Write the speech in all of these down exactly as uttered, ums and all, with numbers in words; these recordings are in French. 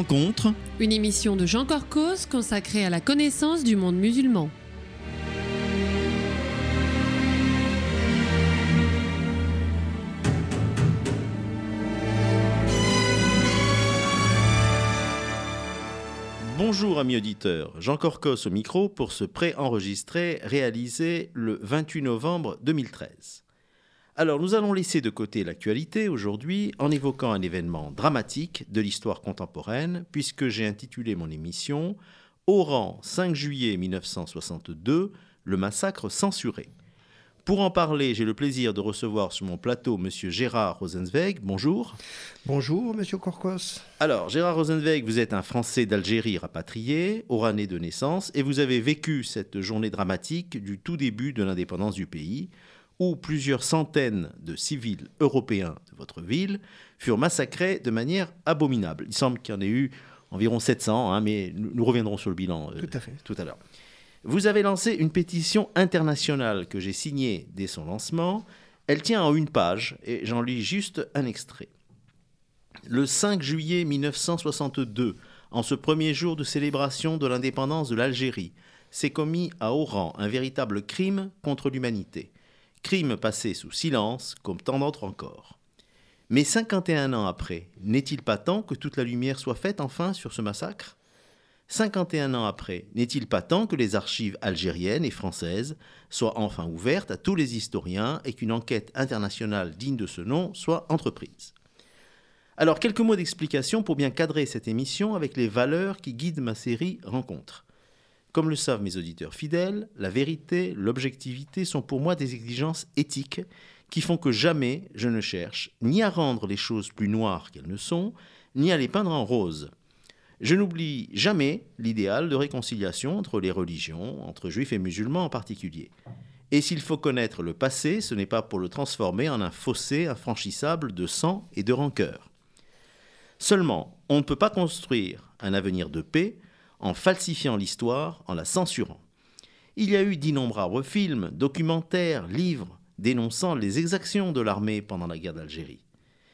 Rencontre, une émission de Jean Corcos consacrée à la connaissance du monde musulman. Bonjour amis auditeurs, Jean Corcos au micro pour ce pré-enregistré réalisé le vingt-huit novembre deux mille treize. Alors nous allons laisser de côté l'actualité aujourd'hui en évoquant un événement dramatique de l'histoire contemporaine puisque j'ai intitulé mon émission « Oran, cinq juillet mille neuf cent soixante-deux, le massacre censuré ». Pour en parler, j'ai le plaisir de recevoir sur mon plateau M. Gérard Rosenzweig. Bonjour. Bonjour, M. Corcos. Alors, Gérard Rosenzweig, vous êtes un Français d'Algérie rapatrié, oranais de naissance, et vous avez vécu cette journée dramatique du tout début de l'indépendance du pays, où plusieurs centaines de civils européens de votre ville furent massacrés de manière abominable. Il semble qu'il y en ait eu environ sept cents, hein, mais nous reviendrons sur le bilan euh, tout à fait. tout à l'heure. Vous avez lancé une pétition internationale que j'ai signée dès son lancement. Elle tient en une page et j'en lis juste un extrait. Le cinq juillet mille neuf cent soixante-deux, en ce premier jour de célébration de l'indépendance de l'Algérie, s'est commis à Oran un véritable crime contre l'humanité. Crime passé sous silence, comme tant d'autres encore. Mais cinquante et un ans après, n'est-il pas temps que toute la lumière soit faite enfin sur ce massacre ? cinquante et un ans après, n'est-il pas temps que les archives algériennes et françaises soient enfin ouvertes à tous les historiens et qu'une enquête internationale digne de ce nom soit entreprise ? Alors, quelques mots d'explication pour bien cadrer cette émission avec les valeurs qui guident ma série Rencontres. Comme le savent mes auditeurs fidèles, la vérité, l'objectivité sont pour moi des exigences éthiques qui font que jamais je ne cherche ni à rendre les choses plus noires qu'elles ne sont, ni à les peindre en rose. Je n'oublie jamais l'idéal de réconciliation entre les religions, entre juifs et musulmans en particulier. Et s'il faut connaître le passé, ce n'est pas pour le transformer en un fossé infranchissable de sang et de rancœur. Seulement, on ne peut pas construire un avenir de paix en falsifiant l'histoire, en la censurant. Il y a eu d'innombrables films, documentaires, livres dénonçant les exactions de l'armée pendant la guerre d'Algérie.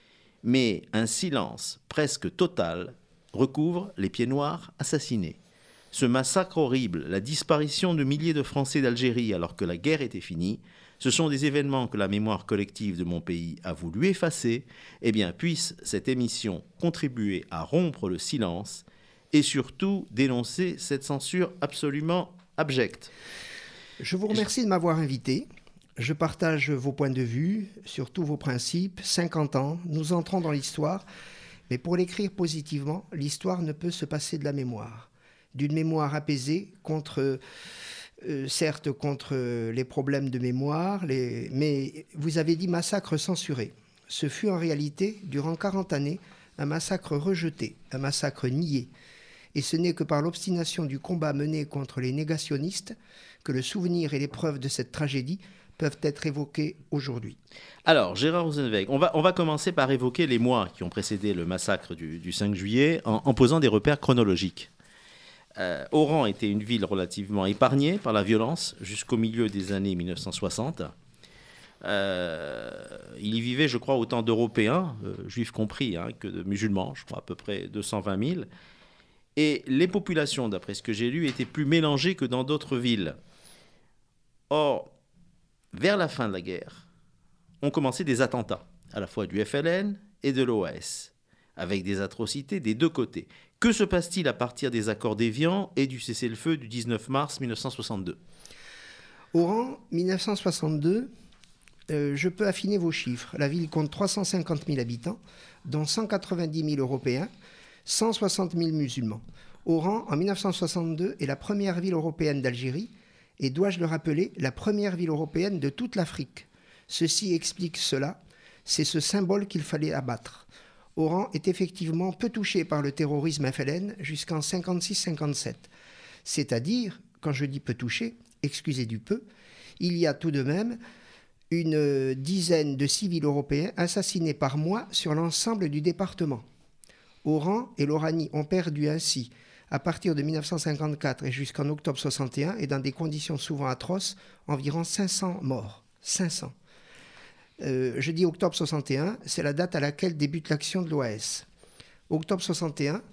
Mais un silence presque total recouvre les pieds noirs assassinés. Ce massacre horrible, la disparition de milliers de Français d'Algérie alors que la guerre était finie, ce sont des événements que la mémoire collective de mon pays a voulu effacer. Eh bien, puisse cette émission contribuer à rompre le silence et surtout dénoncer cette censure absolument abjecte. Je vous remercie de m'avoir invité. Je partage vos points de vue, surtout vos principes. cinquante ans, nous entrons dans l'histoire. Mais pour l'écrire positivement, l'histoire ne peut se passer de la mémoire. D'une mémoire apaisée, contre, euh, certes contre les problèmes de mémoire, les, mais vous avez dit massacre censuré. Ce fut en réalité, durant quarante années, un massacre rejeté, un massacre nié. Et ce n'est que par l'obstination du combat mené contre les négationnistes que le souvenir et les preuves de cette tragédie peuvent être évoqués aujourd'hui. Alors, Gérard Rosenzweig, on va, on va commencer par évoquer les mois qui ont précédé le massacre du, du cinq juillet en, en posant des repères chronologiques. Euh, Oran était une ville relativement épargnée par la violence jusqu'au milieu des années mille neuf cent soixante. Euh, il y vivait, je crois, autant d'Européens, euh, juifs compris, hein, que de musulmans, je crois à peu près deux cent vingt mille. Et les populations, d'après ce que j'ai lu, étaient plus mélangées que dans d'autres villes. Or, vers la fin de la guerre, ont commencé des attentats, à la fois du F L N et de l'O A S, avec des atrocités des deux côtés. Que se passe-t-il à partir des accords d'Évian et du cessez-le-feu du dix-neuf mars mille neuf cent soixante-deux ? Oran, mille neuf cent soixante-deux, euh, je peux affiner vos chiffres. La ville compte trois cent cinquante mille habitants, dont cent quatre-vingt-dix mille Européens, cent soixante mille musulmans. Oran, en mille neuf cent soixante-deux, est la première ville européenne d'Algérie et, dois-je le rappeler, la première ville européenne de toute l'Afrique. Ceci explique cela, c'est ce symbole qu'il fallait abattre. Oran est effectivement peu touché par le terrorisme F L N jusqu'en cinquante-six cinquante-sept. C'est-à-dire, quand je dis peu touché, excusez du peu, il y a tout de même une dizaine de civils européens assassinés par mois sur l'ensemble du département. Oran et l'Oranie ont perdu ainsi, à partir de mille neuf cent cinquante-quatre et jusqu'en octobre soixante et un, et dans des conditions souvent atroces, environ cinq cents morts. cinq cents. Euh, je dis octobre soixante et un, c'est la date à laquelle débute l'action de l'O A S. Octobre soixante et un,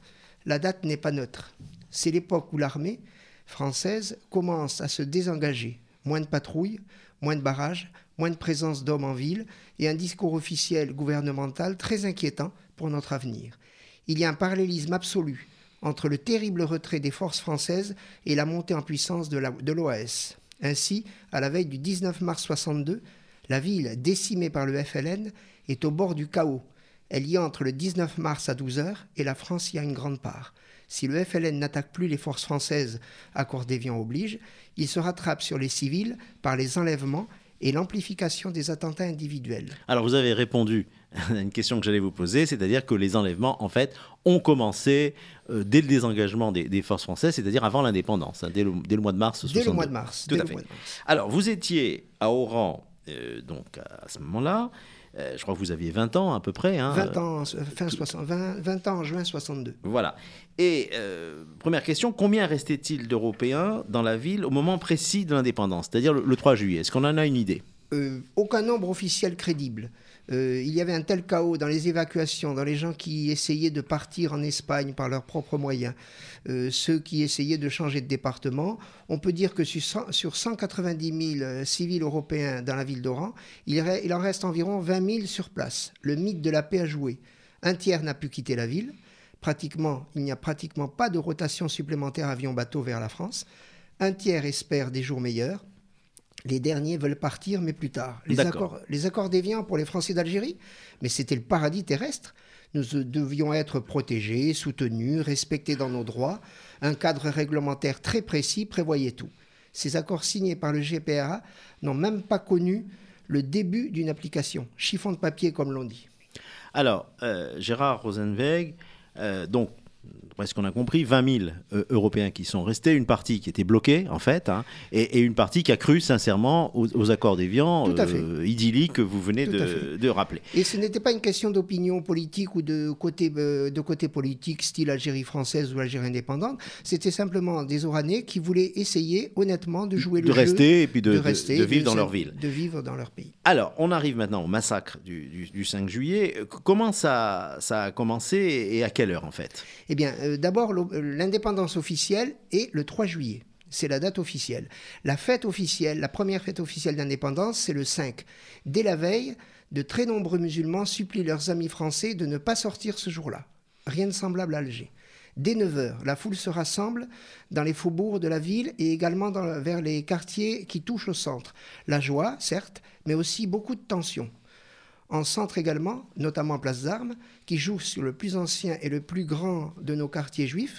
la date n'est pas neutre. C'est l'époque où l'armée française commence à se désengager. Moins de patrouilles, moins de barrages, moins de présence d'hommes en ville et un discours officiel gouvernemental très inquiétant pour notre avenir. Il y a un parallélisme absolu entre le terrible retrait des forces françaises et la montée en puissance de, la, de l'O A S. Ainsi, à la veille du dix-neuf mars soixante-deux, la ville, décimée par le F L N, est au bord du chaos. Elle y entre le dix-neuf mars à douze heures et la France y a une grande part. Si le F L N n'attaque plus les forces françaises, accord d'Évian oblige, il se rattrape sur les civils par les enlèvements et l'amplification des attentats individuels. Alors vous avez répondu à une question que j'allais vous poser, c'est-à-dire que les enlèvements, en fait, ont commencé euh, dès le désengagement des, des forces françaises, c'est-à-dire avant l'indépendance, hein, dès, le, dès le mois de mars soixante-deux. Dès le mois de mars. Tout dès à le fait. mois de mars. Alors vous étiez à Oran, euh, donc à ce moment-là, euh, je crois que vous aviez vingt ans à peu près. Hein, vingt ans, fin soixante, vingt, vingt ans en juin soixante-deux. Voilà. Et euh, première question, combien restait-il d'Européens dans la ville au moment précis de l'indépendance, c'est-à-dire le, le trois juillet? Est-ce qu'on en a une idée? euh, Aucun nombre officiel crédible. Euh, il y avait un tel chaos dans les évacuations, dans les gens qui essayaient de partir en Espagne par leurs propres moyens, euh, ceux qui essayaient de changer de département. On peut dire que sur, cent, sur cent quatre-vingt-dix mille euh, civils européens dans la ville d'Oran, il, re, il en reste environ vingt mille sur place. Le mythe de la paix a joué. Un tiers n'a pu quitter la ville. Pratiquement, il n'y a pratiquement pas de rotation supplémentaire avion-bateau vers la France. Un tiers espère des jours meilleurs. Les derniers veulent partir, mais plus tard. Les accords, les accords d'Évian pour les Français d'Algérie, mais c'était le paradis terrestre. Nous devions être protégés, soutenus, respectés dans nos droits. Un cadre réglementaire très précis prévoyait tout. Ces accords signés par le G P R A n'ont même pas connu le début d'une application. Chiffon de papier, comme l'on dit. Alors, euh, Gérard Rosenweg, euh, donc, est-ce qu'on a compris, vingt mille euh, Européens qui sont restés, une partie qui était bloquée, en fait, hein, et, et une partie qui a cru sincèrement aux, aux accords d'Évian euh, idylliques que vous venez de, de rappeler. Et ce n'était pas une question d'opinion politique ou de côté, euh, de côté politique, style Algérie française ou Algérie indépendante. C'était simplement des Oranais qui voulaient essayer, honnêtement, de jouer de le rester, jeu. Et puis de, de rester, de, de vivre de, dans leur ville. De vivre dans leur pays. Alors, on arrive maintenant au massacre du, du, du cinq juillet. Comment ça, ça a commencé et à quelle heure, en fait? Eh bien, euh, d'abord, l'indépendance officielle est le trois juillet. C'est la date officielle. La fête officielle, la première fête officielle d'indépendance, c'est le cinq. Dès la veille, de très nombreux musulmans supplient leurs amis français de ne pas sortir ce jour-là. Rien de semblable à Alger. Dès neuf heures, la foule se rassemble dans les faubourgs de la ville et également dans, vers les quartiers qui touchent au centre. La joie, certes, mais aussi beaucoup de tension. En centre également, notamment Place d'Armes, qui joue sur le plus ancien et le plus grand de nos quartiers juifs,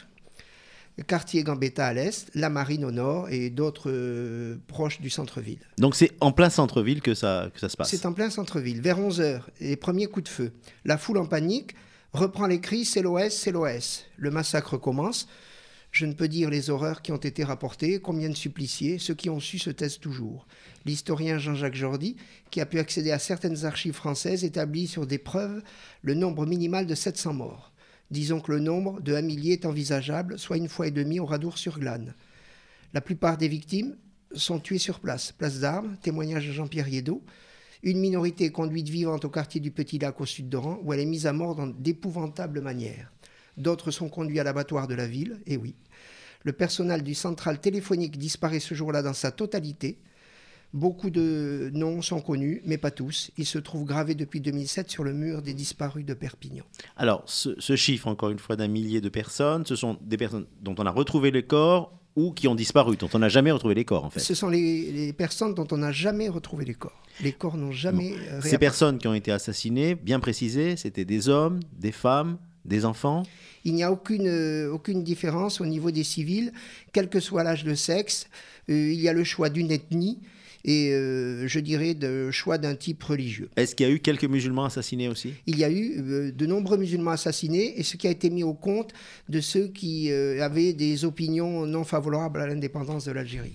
le quartier Gambetta à l'est, la Marine au nord et d'autres euh, proches du centre-ville. Donc c'est en plein centre-ville que ça, que ça se passe? C'est en plein centre-ville. Vers onze heures, les premiers coups de feu. La foule en panique reprend les cris « c'est l'O S, c'est l'O S ». Le massacre commence. Je ne peux dire les horreurs qui ont été rapportées, combien de suppliciés, ceux qui ont su se taisent toujours. L'historien Jean-Jacques Jordi, qui a pu accéder à certaines archives françaises, établit sur des preuves le nombre minimal de sept cents morts. Disons que le nombre de un millier est envisageable, soit une fois et demie au Radour-sur-Glane. La plupart des victimes sont tuées sur place. Place d'Armes, témoignage de Jean-Pierre Yédot. Une minorité est conduite vivante au quartier du Petit Lac au sud d'Oran, où elle est mise à mort dans d'épouvantables manières. D'autres sont conduits à l'abattoir de la ville, et oui. Le personnel du central téléphonique disparaît ce jour-là dans sa totalité. Beaucoup de noms sont connus, mais pas tous. Ils se trouvent gravés depuis deux mille sept sur le mur des disparus de Perpignan. Alors, ce, ce chiffre, encore une fois, d'un millier de personnes, ce sont des personnes dont on a retrouvé les corps ou qui ont disparu, dont on n'a jamais retrouvé les corps, en fait. Ce sont les, les personnes dont on n'a jamais retrouvé les corps. Les corps n'ont jamais... Bon. réapparu. Ces personnes qui ont été assassinées, bien précisé, c'était des hommes, des femmes, des enfants? Il n'y a aucune, euh, aucune différence au niveau des civils, quel que soit l'âge, le sexe. Euh, il y a le choix d'une ethnie et, euh, je dirais, le choix d'un type religieux. Est-ce qu'il y a eu quelques musulmans assassinés aussi? Il y a eu euh, de nombreux musulmans assassinés, et ce qui a été mis au compte de ceux qui euh, avaient des opinions non favorables à l'indépendance de l'Algérie.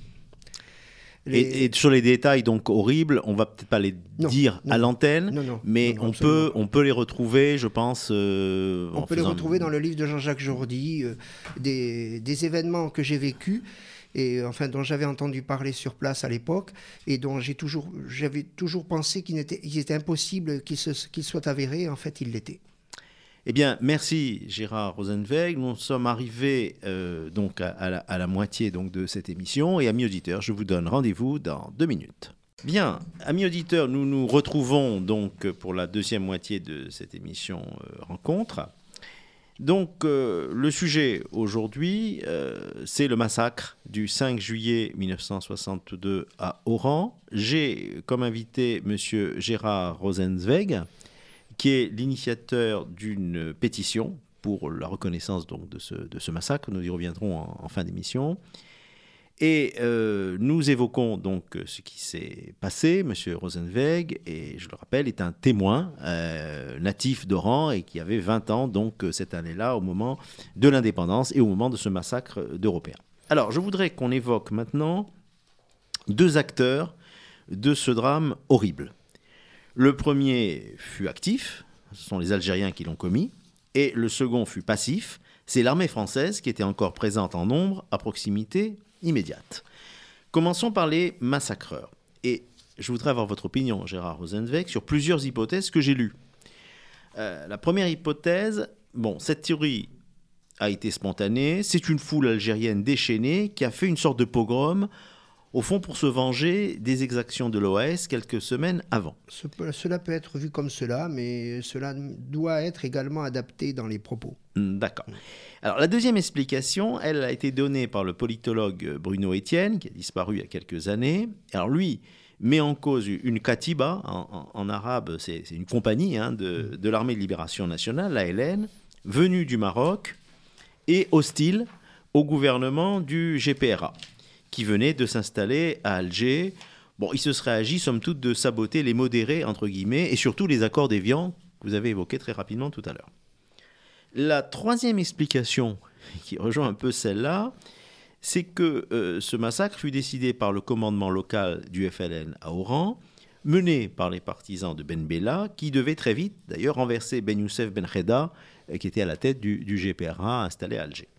Les... Et, et sur les détails donc horribles, on va peut-être pas les non, dire non, à l'antenne, non, non, mais non, on peut on peut les retrouver, je pense. Euh, on peut faisant... les retrouver dans le livre de Jean-Jacques Jordi, euh, des, des événements que j'ai vécus et enfin dont j'avais entendu parler sur place à l'époque et dont j'ai toujours j'avais toujours pensé qu'il était, qu'il était impossible qu'ils se, qu'ils soient avérés. En fait, ils l'étaient. Eh bien, merci Gérard Rosenweg. Nous sommes arrivés euh, donc à, à, la, à la moitié donc, de cette émission. Et amis auditeurs, je vous donne rendez-vous dans deux minutes. Bien, amis auditeurs, nous nous retrouvons donc pour la deuxième moitié de cette émission euh, Rencontre. Donc, euh, le sujet aujourd'hui, euh, c'est le massacre du cinq juillet mille neuf cent soixante-deux à Oran. J'ai comme invité M. Gérard Rosenweg, qui est l'initiateur d'une pétition pour la reconnaissance donc, de, ce, de ce massacre. Nous y reviendrons en, en fin d'émission. Et euh, nous évoquons donc ce qui s'est passé. M. Rosenweg, et je le rappelle, est un témoin euh, natif d'Oran et qui avait vingt ans donc, cette année-là, au moment de l'indépendance et au moment de ce massacre d'Européens. Alors, je voudrais qu'on évoque maintenant deux acteurs de ce drame horrible. Le premier fut actif, ce sont les Algériens qui l'ont commis, et le second fut passif, c'est l'armée française qui était encore présente en nombre à proximité immédiate. Commençons par les massacreurs. Et je voudrais avoir votre opinion, Gérard Rosenweg, sur plusieurs hypothèses que j'ai lues. Euh, la première hypothèse, bon, cette théorie a été spontanée, c'est une foule algérienne déchaînée qui a fait une sorte de pogrom, au fond pour se venger des exactions de l'O A S quelques semaines avant. Ce, cela peut être vu comme cela, mais cela doit être également adapté dans les propos. D'accord. Alors la deuxième explication, elle a été donnée par le politologue Bruno Etienne, qui a disparu il y a quelques années. Alors lui met en cause une katiba, en, en, en arabe c'est, c'est une compagnie hein, de, de l'armée de libération nationale, l'A L N, venue du Maroc et hostile au gouvernement du G P R A, qui venait de s'installer à Alger. Bon, il se serait agi, somme toute, de saboter les modérés, entre guillemets, et surtout les accords d'Évian, que vous avez évoqués très rapidement tout à l'heure. La troisième explication, qui rejoint un peu celle-là, c'est que euh, ce massacre fut décidé par le commandement local du F L N à Oran, mené par les partisans de Ben Bella, qui devaient très vite, d'ailleurs, renverser Ben Youssef Ben Khedda, euh, qui était à la tête du, du G P R A installé à Alger.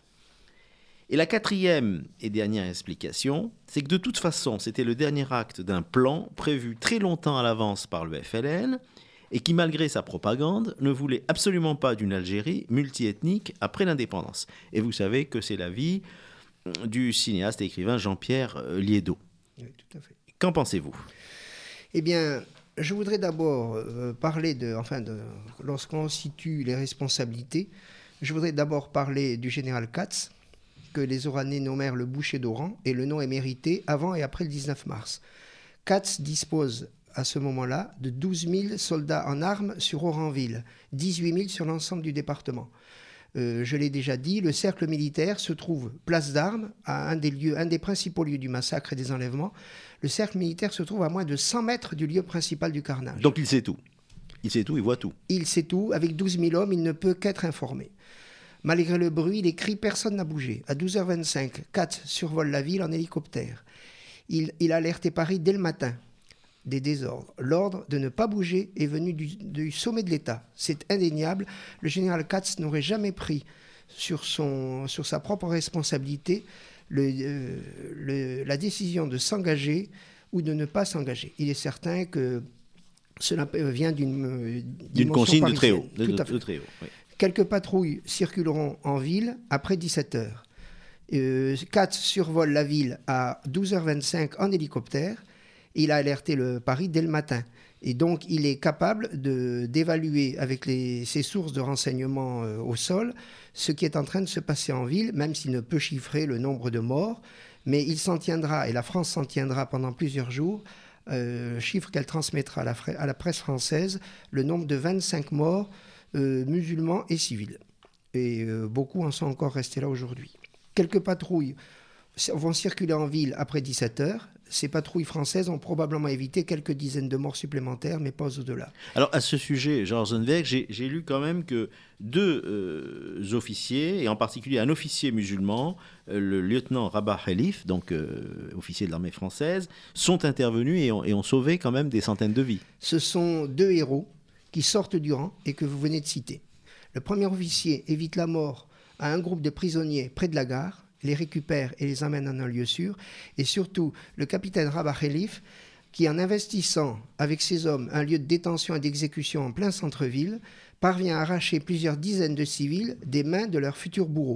Et la quatrième et dernière explication, c'est que de toute façon, c'était le dernier acte d'un plan prévu très longtemps à l'avance par le F L N et qui, malgré sa propagande, ne voulait absolument pas d'une Algérie multiethnique après l'indépendance. Et vous savez que c'est l'avis du cinéaste et écrivain Jean-Pierre Liédot. Oui, tout à fait. Qu'en pensez-vous ? Eh bien, je voudrais d'abord euh, parler de, enfin, de, lorsqu'on situe les responsabilités, je voudrais d'abord parler du général Katz, que les Oranais nommèrent le boucher d'Oran, et le nom est mérité avant et après le dix-neuf mars. Katz dispose à ce moment-là de douze mille soldats en armes sur Oranville, dix-huit mille sur l'ensemble du département. Euh, je l'ai déjà dit, le cercle militaire se trouve place d'Armes, à un des, lieux, un des principaux lieux du massacre et des enlèvements. Le cercle militaire se trouve à moins de cent mètres du lieu principal du carnage. Donc il sait tout. Il sait tout, il voit tout. Il sait tout. Avec douze mille hommes, il ne peut qu'être informé. Malgré le bruit, les cris, personne n'a bougé. À douze heures vingt-cinq, Katz survole la ville en hélicoptère. Il, il a alerté Paris dès le matin des désordres. L'ordre de ne pas bouger est venu du, du sommet de l'État. C'est indéniable. Le général Katz n'aurait jamais pris sur, son, sur sa propre responsabilité le, euh, le, la décision de s'engager ou de ne pas s'engager. Il est certain que cela vient d'une, d'une consigne de très haut. De, de, de très haut oui. Quelques patrouilles circuleront en ville après dix-sept heures. Euh, Katz survole la ville à douze heures vingt-cinq en hélicoptère. Il a alerté le Paris dès le matin. Et donc, il est capable de, d'évaluer avec les, ses sources de renseignements euh, au sol ce qui est en train de se passer en ville, même s'il ne peut chiffrer le nombre de morts. Mais il s'en tiendra, et la France s'en tiendra pendant plusieurs jours, euh, chiffre qu'elle transmettra à la, à la presse française, le nombre de vingt-cinq morts euh, musulmans et civils. Et euh, beaucoup en sont encore restés là aujourd'hui. Quelques patrouilles vont circuler en ville après dix-sept heures. Ces patrouilles françaises ont probablement évité quelques dizaines de morts supplémentaires, mais pas au-delà. Alors, à ce sujet, Jean Rosenweg, j'ai, j'ai lu quand même que deux euh, officiers, et en particulier un officier musulman, euh, le lieutenant Rabah Khelif, donc euh, officier de l'armée française, sont intervenus et ont, et ont sauvé quand même des centaines de vies. Ce sont deux héros qui sortent du rang et que vous venez de citer. Le premier officier évite la mort à un groupe de prisonniers près de la gare, les récupère et les emmène en un lieu sûr. Et surtout, le capitaine Rabah Khelif, qui en investissant avec ses hommes un lieu de détention et d'exécution en plein centre-ville, parvient à arracher plusieurs dizaines de civils des mains de leurs futurs bourreaux.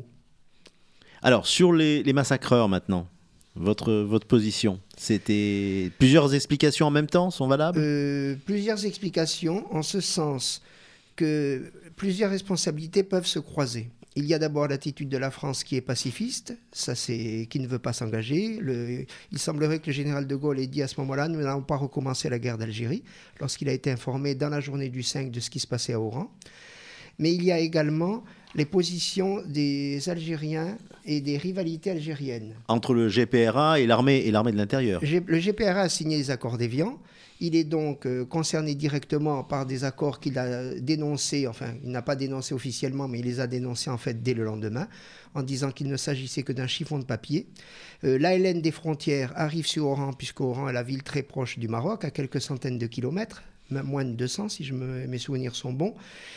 Alors, sur les, les massacreurs maintenant, votre, votre position, c'était plusieurs explications en même temps sont valables ? euh, Plusieurs explications en ce sens que plusieurs responsabilités peuvent se croiser. Il y a d'abord l'attitude de la France qui est pacifiste, ça c'est qui ne veut pas s'engager. Le, il semblerait que le général de Gaulle ait dit à ce moment-là, nous n'allons pas recommencer la guerre d'Algérie, lorsqu'il a été informé dans la journée du cinq de ce qui se passait à Oran. Mais il y a également les positions des Algériens et des rivalités algériennes. Entre le G P R A et l'armée, et l'armée de l'intérieur. Le G P R A a signé les accords d'Évian. Il est donc euh, concerné directement par des accords qu'il a dénoncés, enfin, il n'a pas dénoncé officiellement, mais il les a dénoncés en fait dès le lendemain, en disant qu'il ne s'agissait que d'un chiffon de papier. Euh, L'A L N des frontières arrive sur Oran, puisque Oran est la ville très proche du Maroc, à quelques centaines de kilomètres, même moins de deux cents si je me, mes souvenirs sont bons.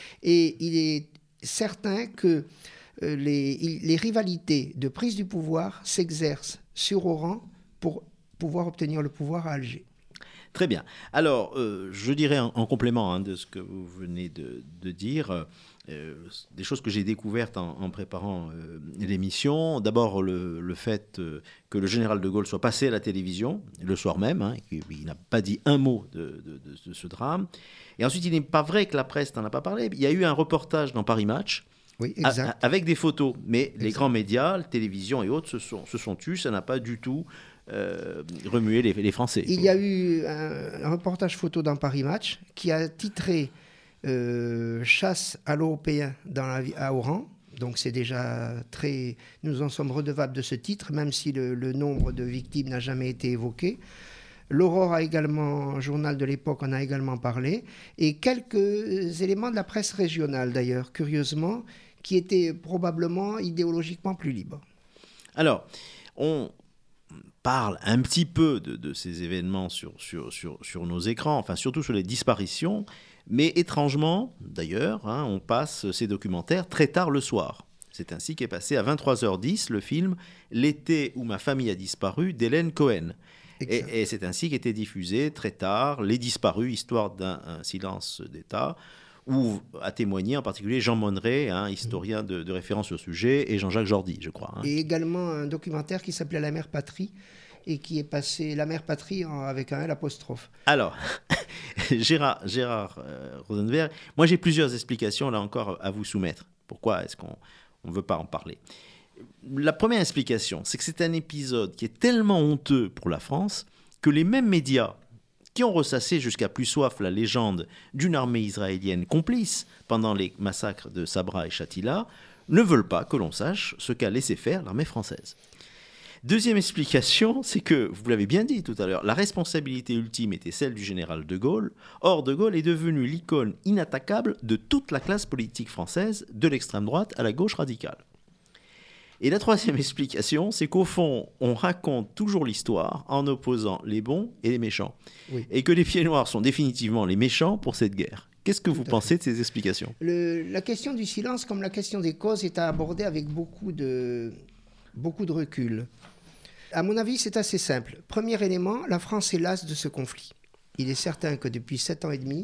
Et il est certain que euh, les, il, les rivalités de prise du pouvoir s'exercent sur Oran pour pouvoir obtenir le pouvoir à Alger. Très bien. Alors, euh, je dirais en, en complément hein, de ce que vous venez de, de dire, euh, des choses que j'ai découvertes en, en préparant euh, l'émission. D'abord, le, le fait euh, que le général de Gaulle soit passé à la télévision le soir même, hein, et qu'il n'a pas dit un mot de, de, de, de ce drame. Et ensuite, il n'est pas vrai que la presse n'en a pas parlé. Il y a eu un reportage dans Paris Match. Oui, exact. A, avec des photos. Mais exact. Les grands médias, la télévision et autres, se sont, se sont tus. Ça n'a pas du tout euh, remué les, les Français. Il y a eu un, un reportage photo dans Paris Match qui a titré euh, « Chasse à l'Européen dans la, à Oran ». Donc c'est déjà très... Nous en sommes redevables de ce titre, même si le, le nombre de victimes n'a jamais été évoqué. L'Aurore a également, journal de l'époque, en a également parlé. Et quelques éléments de la presse régionale, d'ailleurs, curieusement, qui étaient probablement idéologiquement plus libres. Alors, on parle un petit peu de, de ces événements sur, sur, sur, sur nos écrans, enfin surtout sur les disparitions, mais étrangement, d'ailleurs, hein, on passe ces documentaires très tard le soir. C'est ainsi qu'est passé à vingt-trois heures dix le film « L'été où ma famille a disparu » d'Hélène Cohen. Et, et c'est ainsi qu'était diffusé très tard Les Disparus, histoire d'un silence d'État, où a témoigné en particulier Jean Monneret, hein, historien de, de référence sur le sujet, et Jean-Jacques Jordi, je crois. Hein. Et également un documentaire qui s'appelait La Mère Patrie, et qui est passé La Mère Patrie en, avec un L apostrophe. Alors, Gérard, Gérard euh, Rosenberg, moi j'ai plusieurs explications là encore à vous soumettre. Pourquoi est-ce qu'on ne veut pas en parler ? La première explication, c'est que c'est un épisode qui est tellement honteux pour la France que les mêmes médias qui ont ressassé jusqu'à plus soif la légende d'une armée israélienne complice pendant les massacres de Sabra et Shatila ne veulent pas que l'on sache ce qu'a laissé faire l'armée française. Deuxième explication, c'est que, vous l'avez bien dit tout à l'heure, la responsabilité ultime était celle du général de Gaulle. Or, de Gaulle est devenu l'icône inattaquable de toute la classe politique française, de l'extrême droite à la gauche radicale. Et la troisième explication, c'est qu'au fond, on raconte toujours l'histoire en opposant les bons et les méchants. Oui. Et que les pieds noirs sont définitivement les méchants pour cette guerre. Qu'est-ce que vous pensez de ces explications ? Le, La question du silence, comme la question des causes, est à aborder avec beaucoup de, beaucoup de recul. À mon avis, c'est assez simple. Premier élément, la France est lasse de ce conflit. Il est certain que depuis sept ans et demi,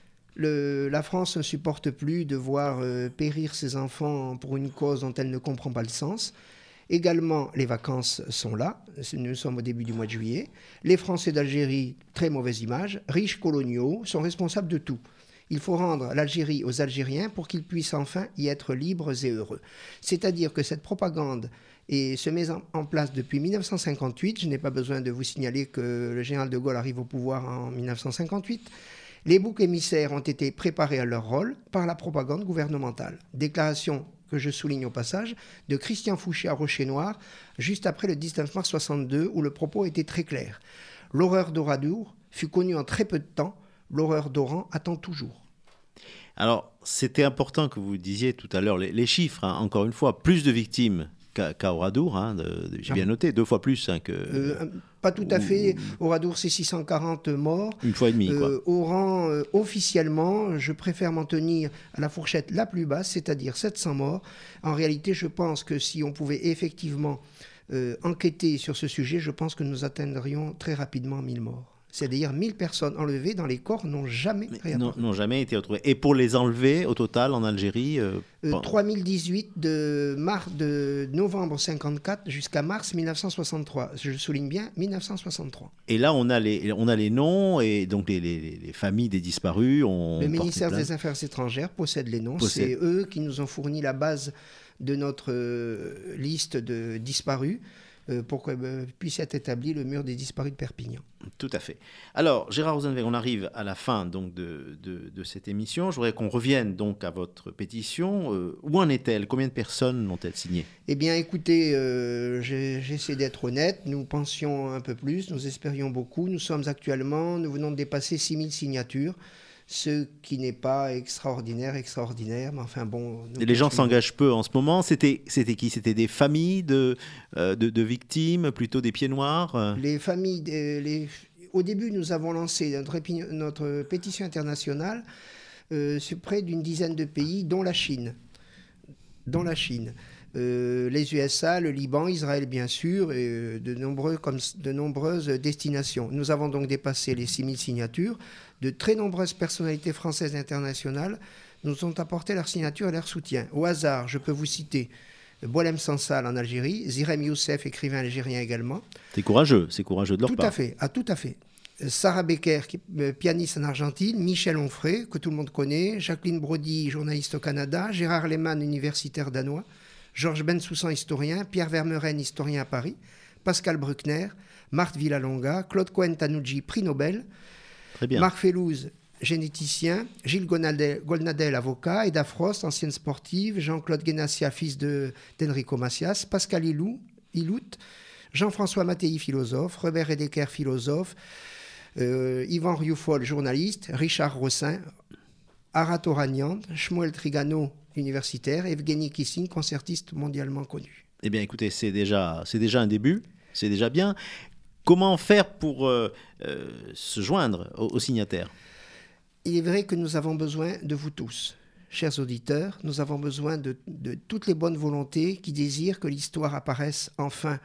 Le, la France ne supporte plus de voir euh, périr ses enfants pour une cause dont elle ne comprend pas le sens. Également, les vacances sont là. Nous sommes au début du mois de juillet. Les Français d'Algérie, très mauvaise image, riches coloniaux, sont responsables de tout. Il faut rendre l'Algérie aux Algériens pour qu'ils puissent enfin y être libres et heureux. C'est-à-dire que cette propagande et se met en, en place depuis mille neuf cent cinquante-huit. Je n'ai pas besoin de vous signaler que le général de Gaulle arrive au pouvoir en mille neuf cent cinquante-huit. Les boucs émissaires ont été préparés à leur rôle par la propagande gouvernementale. Déclaration, que je souligne au passage, de Christian Fouché à Rocher-Noir, juste après le dix-neuf mars soixante-deux, où le propos était très clair. L'horreur d'Oradour fut connue en très peu de temps, l'horreur d'Oran attend toujours. Alors, c'était important que vous disiez tout à l'heure les, les chiffres, hein, encore une fois, plus de victimes qu'à, qu'à Oradour, hein, de, de, j'ai bien noté, deux fois plus hein, que... Euh, Pas tout à fait. Oradour, c'est six cent quarante morts. Une fois et demi, quoi. Euh, Oran, euh, officiellement, je préfère m'en tenir à la fourchette la plus basse, c'est-à-dire sept cents morts. En réalité, je pense que si on pouvait effectivement euh, enquêter sur ce sujet, je pense que nous atteindrions très rapidement mille morts. C'est-à-dire mille personnes enlevées dans les corps n'ont jamais réapparu. N'ont jamais été retrouvées. Et pour les enlever, au total, en Algérie euh, euh, trois mille dix-huit de, mar- de novembre cinquante-quatre jusqu'à mars mille neuf cent soixante-trois. Je souligne bien mille neuf cent soixante-trois. Et là, on a les, on a les noms et donc les, les, les familles des disparus. On Le ministère des Affaires étrangères possède les noms. Possède. C'est eux qui nous ont fourni la base de notre euh, liste de disparus. Euh, pour que euh, puisse être établi le mur des disparus de Perpignan. Tout à fait. Alors, Gérard Rosenweg, on arrive à la fin donc, de, de, de cette émission. Je voudrais qu'on revienne donc à votre pétition. Euh, où en est-elle? Combien de personnes l'ont-elles signée? Eh bien, écoutez, euh, j'ai, j'essaie d'être honnête. Nous pensions un peu plus, nous espérions beaucoup. Nous sommes actuellement, nous venons de dépasser six mille signatures. Ce qui n'est pas extraordinaire, extraordinaire, mais enfin bon... Et les gens s'engagent peu en ce moment. C'était, c'était qui? C'était des familles de, euh, de, de victimes, plutôt des pieds noirs? Les familles... Euh, les... Au début, nous avons lancé notre, épi... notre pétition internationale euh, sur près d'une dizaine de pays, dont la Chine. Dont la Chine. Euh, les U S A, le Liban, Israël bien sûr, et euh, de, nombreux, comme, de nombreuses destinations. Nous avons donc dépassé les six mille signatures. De très nombreuses personnalités françaises et internationales nous ont apporté leur signature et leur soutien. Au hasard, je peux vous citer Boualem Sansal en Algérie, Zirem Youssef, écrivain algérien également. C'est courageux, c'est courageux de leur tout part. À fait, ah, tout à fait. Sarah Becker, qui, euh, pianiste en Argentine, Michel Onfray, que tout le monde connaît, Jacqueline Brody, journaliste au Canada, Gérard Lehmann, universitaire danois, Georges Bensoussan, historien, Pierre Vermeuren, historien à Paris, Pascal Bruckner, Marthe Villalonga, Claude Cohen-Tanouji, prix Nobel, Très bien. Marc Fellouz, généticien, Gilles Golnadel, avocat, Eda Frost, ancienne sportive, Jean-Claude Guénassia, fils de, d'Enrico Macias, Pascal Ilou, Ilout, Jean-François Mattei, philosophe, Robert Redeker, philosophe, euh, Yvan Rioufol, journaliste, Richard Rossin, Arat Oranian, Shmuel Trigano, universitaire, Evgeny Kissing, concertiste mondialement connu. Eh bien, écoutez, c'est déjà, c'est déjà un début, c'est déjà bien. Comment faire pour euh, euh, se joindre aux, aux signataires? Il est vrai que nous avons besoin de vous tous, chers auditeurs. Nous avons besoin de, de toutes les bonnes volontés qui désirent que l'histoire apparaisse enfin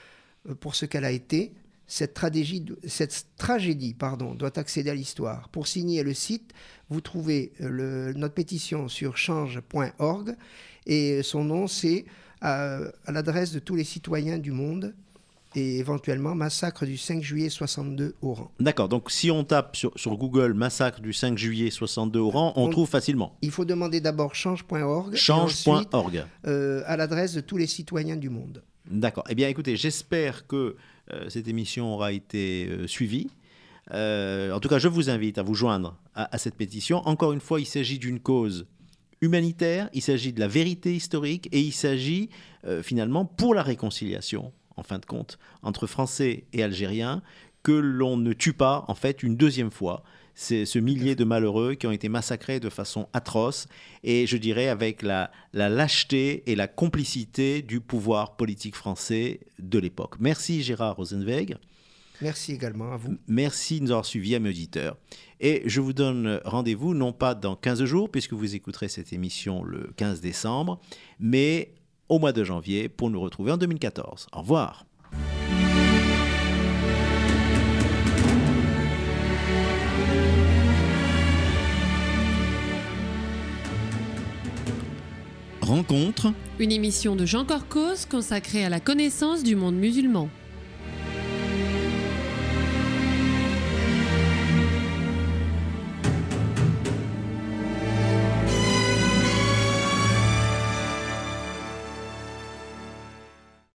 pour ce qu'elle a été. Cette tragédie, cette tragédie pardon, doit accéder à l'histoire. Pour signer le site, vous trouvez le, notre pétition sur change point org et son nom, c'est à, à l'adresse de tous les citoyens du monde et éventuellement massacre du cinq juillet soixante-deux Oran. D'accord, donc si on tape sur, sur Google massacre du cinq juillet soixante-deux Oran, on, on trouve facilement. Il faut demander d'abord change point org change point org euh, à l'adresse de tous les citoyens du monde. D'accord. Eh bien, écoutez, j'espère que euh, cette émission aura été euh, suivie. Euh, en tout cas, je vous invite à vous joindre à, à cette pétition. Encore une fois, il s'agit d'une cause humanitaire, il s'agit de la vérité historique et il s'agit euh, finalement pour la réconciliation, en fin de compte, entre Français et Algériens, que l'on ne tue pas, en fait, une deuxième fois. C'est ce millier de malheureux qui ont été massacrés de façon atroce et je dirais avec la, la lâcheté et la complicité du pouvoir politique français de l'époque. Merci Gérard Rosenweg. Merci également à vous. Merci de nous avoir suivis, amis auditeurs. Et je vous donne rendez-vous, non pas dans quinze jours, puisque vous écouterez cette émission le quinze décembre, mais au mois de janvier pour nous retrouver en deux mille quatorze. Au revoir. Rencontre. Une émission de Jean Corcos consacrée à la connaissance du monde musulman.